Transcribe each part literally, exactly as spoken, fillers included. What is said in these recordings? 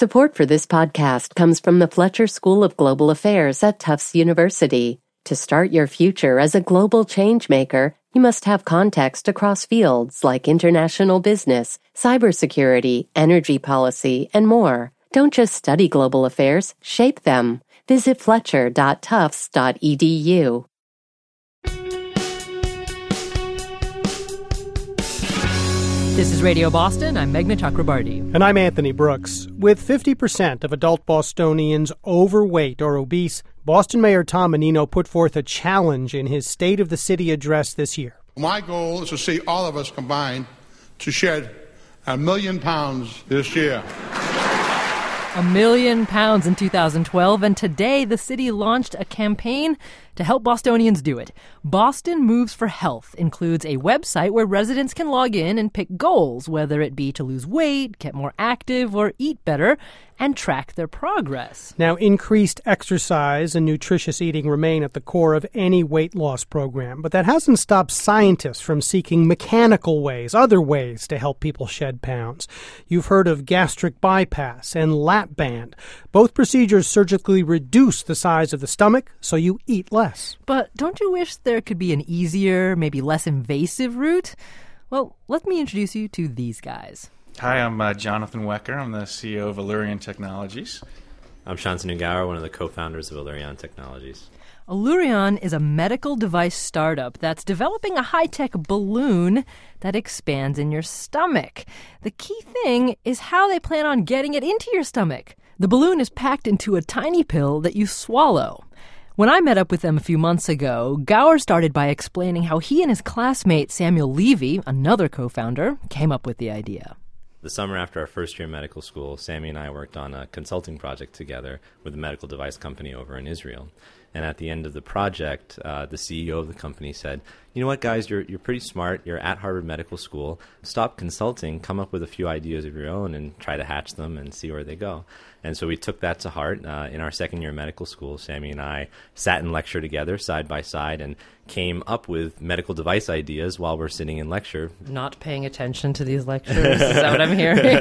Support for this podcast comes from the Fletcher School of Global Affairs at Tufts University. To start your future as a global changemaker, you must have context across fields like international business, cybersecurity, energy policy, and more. Don't just study global affairs, shape them. Visit fletcher dot tufts dot e d u. This is Radio Boston. I'm Meghna Chakrabarti. And I'm Anthony Brooks. With fifty percent of adult Bostonians overweight or obese, Boston Mayor Tom Menino put forth a challenge in his State of the City address this year. My goal is to see all of us combined to shed a million pounds this year. A million pounds in two thousand twelve, and today the city launched a campaign to help Bostonians do it. Boston Moves for Health includes a website where residents can log in and pick goals, whether it be to lose weight, get more active, or eat better, and track their progress. Now, increased exercise and nutritious eating remain at the core of any weight loss program, but that hasn't stopped scientists from seeking mechanical ways, other ways to help people shed pounds. You've heard of gastric bypass and lap band. Both procedures surgically reduce the size of the stomach, so you eat less. But don't you wish there could be an easier, maybe less invasive route? Well, let me introduce you to these guys. Hi, I'm uh, Jonathan Wecker. I'm the C E O of Allurion Technologies. I'm Shantanu Gaur, one of the co-founders of Allurion Technologies. Allurion is a medical device startup that's developing a high-tech balloon that expands in your stomach. The key thing is how they plan on getting it into your stomach. The balloon is packed into a tiny pill that you swallow. When I met up with them a few months ago, Gaur started by explaining how he and his classmate Samuel Levy, another co-founder, came up with the idea. The summer after our first year in medical school, Sammy and I worked on a consulting project together with a medical device company over in Israel. And at the end of the project, uh, the C E O of the company said, you know what, guys, you're you're pretty smart. You're at Harvard Medical School. Stop consulting. Come up with a few ideas of your own and try to hatch them and see where they go. And so we took that to heart. Uh, in our second year of medical school, Sammy and I sat in lecture together side by side and came up with medical device ideas while we're sitting in lecture. Not paying attention to these lectures, is that what I'm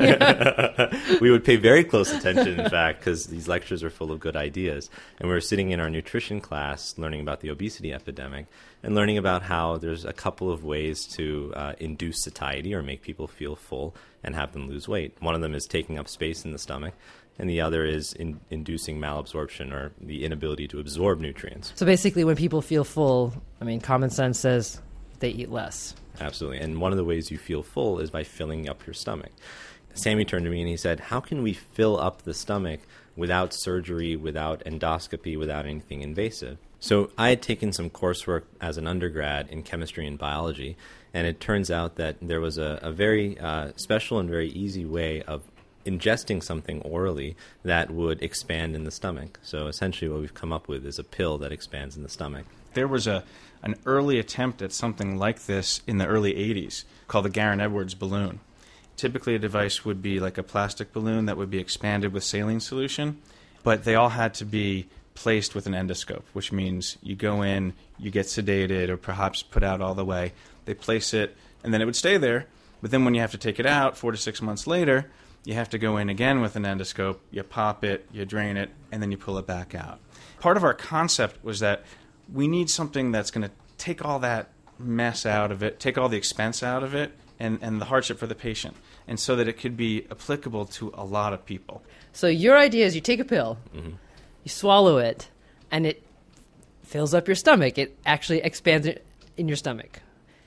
hearing? We would pay very close attention, in fact, because these lectures are full of good ideas. And we were sitting in our nutrition class learning about the obesity epidemic and learning about how there's a couple of ways to uh, induce satiety or make people feel full and have them lose weight. One of them is taking up space in the stomach, and the other is in, inducing malabsorption or the inability to absorb nutrients. So basically when people feel full, I mean, common sense says they eat less. Absolutely. And one of the ways you feel full is by filling up your stomach. Sammy turned to me and he said, how can we fill up the stomach without surgery, without endoscopy, without anything invasive? So I had taken some coursework as an undergrad in chemistry and biology, and it turns out that there was a, a very uh, special and very easy way of ingesting something orally that would expand in the stomach. So essentially what we've come up with is a pill that expands in the stomach. There was a an early attempt at something like this in the early eighties called the Garron Edwards balloon. Typically a device would be like a plastic balloon that would be expanded with saline solution, but they all had to be placed with an endoscope, which means you go in, you get sedated or perhaps put out all the way. They place it, and then it would stay there. But then when you have to take it out four to six months later, you have to go in again with an endoscope, you pop it, you drain it, and then you pull it back out. Part of our concept was that we need something that's going to take all that mess out of it, take all the expense out of it, and, and the hardship for the patient, and so that it could be applicable to a lot of people. So your idea is you take a pill, mm-hmm. you swallow it, and it fills up your stomach. It actually expands it in your stomach.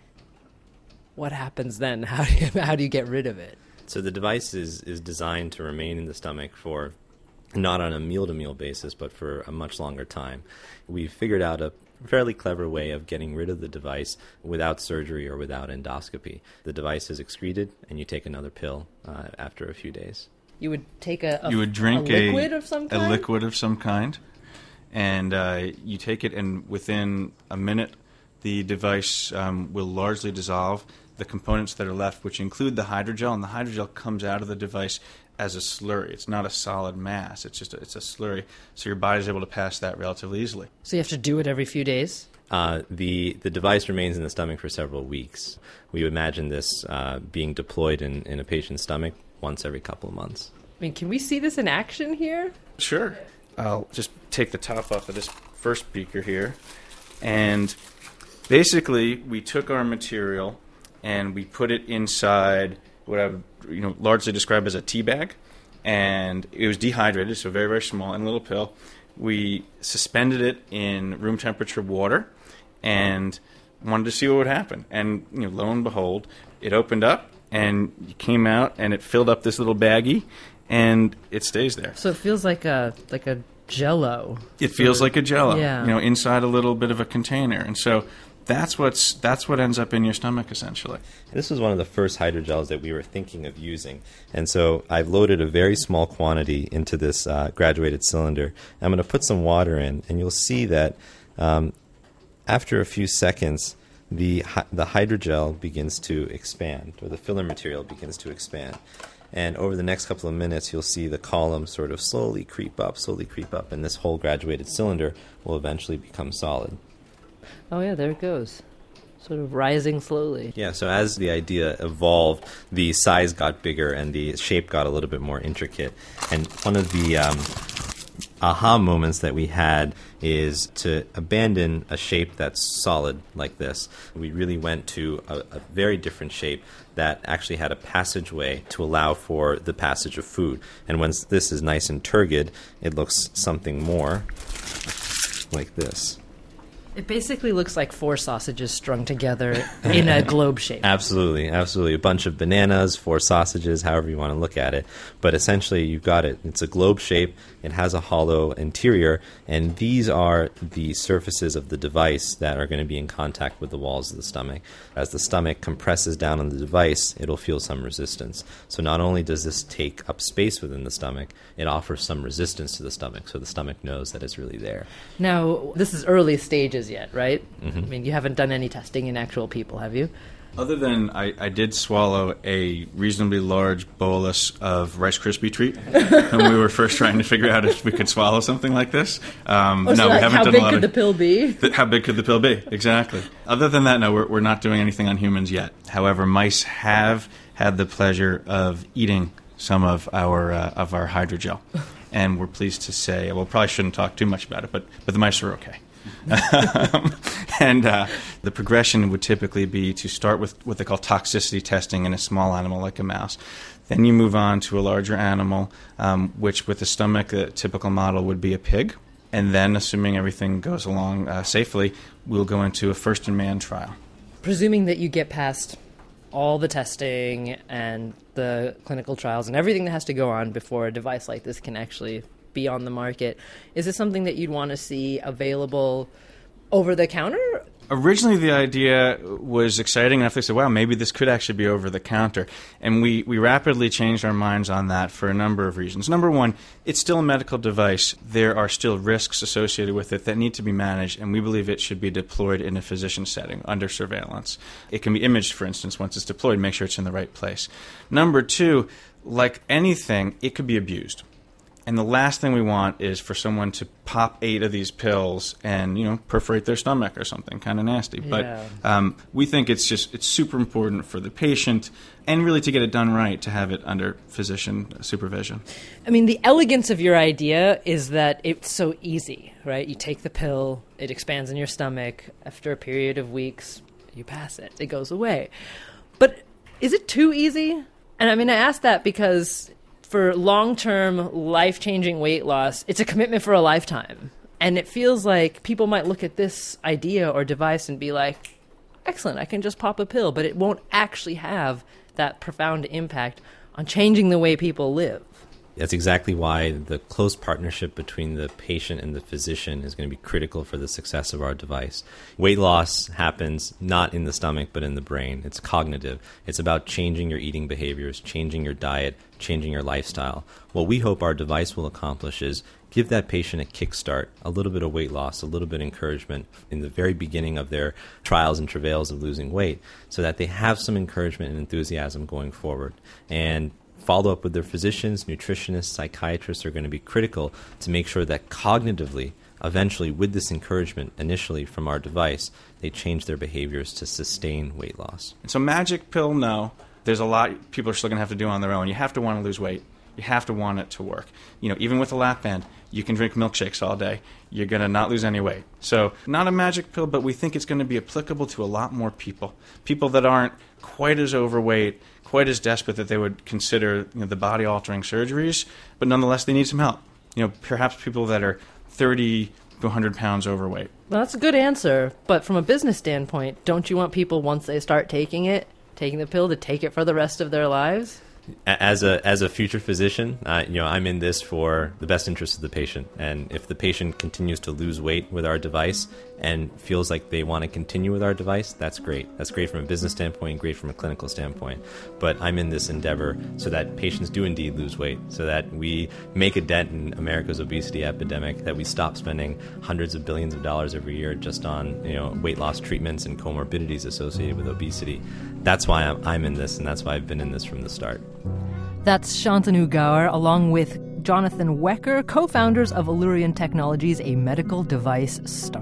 What happens then? How do you, how do you get rid of it? So the device is, is designed to remain in the stomach for not on a meal-to-meal basis, but for a much longer time. We've figured out a fairly clever way of getting rid of the device without surgery or without endoscopy. The device is excreted, and you take another pill uh, after a few days. You would take a, a, you would drink a liquid a, of some kind? A liquid of some kind, and uh, you take it, and within a minute, the device um, will largely dissolve. The components that are left, which include the hydrogel, and the hydrogel comes out of the device as a slurry. It's not a solid mass. It's just a, it's a slurry, so your body's able to pass that relatively easily. So you have to do it every few days? Uh, the, the device remains in the stomach for several weeks. We imagine this uh, being deployed in, in a patient's stomach once every couple of months. mean, can we see this in action here? Sure. I'll just take the top off of this first beaker here. And basically, we took our material and we put it inside what I would you know, largely describe as a tea bag. And it was dehydrated, so very, very small, and a little pill. We suspended it in room temperature water and wanted to see what would happen. And you know, lo and behold, it opened up and it came out and it filled up this little baggie and it stays there. So it feels like a like a Jell-O. It feels like a Jell-O, yeah. you know, inside a little bit of a container. And so that's what's that's what ends up in your stomach, essentially. This was one of the first hydrogels that we were thinking of using. And so I've loaded a very small quantity into this uh, graduated cylinder. I'm going to put some water in, and you'll see that um, after a few seconds, the the hydrogel begins to expand, or the filler material begins to expand. And over the next couple of minutes, you'll see the column sort of slowly creep up, slowly creep up, and this whole graduated cylinder will eventually become solid. Oh, yeah, there it goes. Sort of rising slowly. Yeah, so as the idea evolved, the size got bigger and the shape got a little bit more intricate. And one of the um, aha moments that we had is to abandon a shape that's solid like this. We really went to a, a very different shape that actually had a passageway to allow for the passage of food. And once this is nice and turgid, it looks something more like this. It basically looks like four sausages strung together in a globe shape. Absolutely, absolutely. A bunch of bananas, four sausages, however you want to look at it. But essentially, you've got it. It's a globe shape. It has a hollow interior. And these are the surfaces of the device that are going to be in contact with the walls of the stomach. As the stomach compresses down on the device, it'll feel some resistance. So not only does this take up space within the stomach, it offers some resistance to the stomach. So the stomach knows that it's really there. Now, this is early stages yet, right? Mm-hmm. I mean, you haven't done any testing in actual people, have you? Other than I, I did swallow a reasonably large bolus of Rice Krispie treat when we were first trying to figure out if we could swallow something like this. Um, oh, so no, like we haven't how done big a lot could of, the pill be? Th- how big could the pill be? Exactly. Other than that, no, we're, we're not doing anything on humans yet. However, mice have had the pleasure of eating some of our uh, of our hydrogel, and we're pleased to say, well, probably shouldn't talk too much about it, but but the mice are okay. um, and uh, the progression would typically be to start with what they call toxicity testing in a small animal like a mouse. Then you move on to a larger animal, um, which with the stomach, a typical model would be a pig. And then, assuming everything goes along uh, safely, we'll go into a first-in-man trial. Presuming that you get past all the testing and the clinical trials and everything that has to go on before a device like this can actually be on the market, is this something that you'd want to see available over the counter? Originally, the idea was exciting enough. They said, wow, maybe this could actually be over the counter. And we, we rapidly changed our minds on that for a number of reasons. Number one, it's still a medical device. There are still risks associated with it that need to be managed, and we believe it should be deployed in a physician setting under surveillance. It can be imaged, for instance, once it's deployed, make sure it's in the right place. Number two, like anything, it could be abused. And the last thing we want is for someone to pop eight of these pills and, you know, perforate their stomach or something kind of nasty. Yeah. But um, we think it's just it's super important for the patient and really to get it done right, to have it under physician supervision. I mean, the elegance of your idea is that it's so easy, right? You take the pill, it expands in your stomach. After a period of weeks, you pass it. It goes away. But is it too easy? And I mean, I ask that because for long-term, life-changing weight loss, it's a commitment for a lifetime. And it feels like people might look at this idea or device and be like, excellent, I can just pop a pill, but it won't actually have that profound impact on changing the way people live. That's exactly why the close partnership between the patient and the physician is going to be critical for the success of our device. Weight loss happens not in the stomach, but in the brain. It's cognitive. It's about changing your eating behaviors, changing your diet, changing your lifestyle. What we hope our device will accomplish is give that patient a kickstart, a little bit of weight loss, a little bit of encouragement in the very beginning of their trials and travails of losing weight, so that they have some encouragement and enthusiasm going forward. And follow up with their physicians, nutritionists, psychiatrists are going to be critical to make sure that cognitively, eventually, with this encouragement initially from our device, they change their behaviors to sustain weight loss. So magic pill, no. There's a lot people are still going to have to do on their own. You have to want to lose weight. You have to want it to work. You know, even with a lap band, you can drink milkshakes all day. You're going to not lose any weight. So not a magic pill, but we think it's going to be applicable to a lot more people. People that aren't quite as overweight, quite as desperate that they would consider, you know, the body-altering surgeries, but nonetheless they need some help. You know, perhaps people that are thirty to one hundred pounds overweight. Well, that's a good answer, but from a business standpoint, don't you want people, once they start taking it, taking the pill, to take it for the rest of their lives? As a as a future physician, uh, you know, I'm in this for the best interest of the patient. And if the patient continues to lose weight with our device and feels like they want to continue with our device, that's great. That's great from a business standpoint, great from a clinical standpoint. But I'm in this endeavor so that patients do indeed lose weight, so that we make a dent in America's obesity epidemic, that we stop spending hundreds of billions of dollars every year just on, you know, weight loss treatments and comorbidities associated with obesity. That's why I'm, I'm in this, and that's why I've been in this from the start. That's Shantanu Gaur, along with Jonathan Wecker, co-founders of Allurion Technologies, a medical device startup.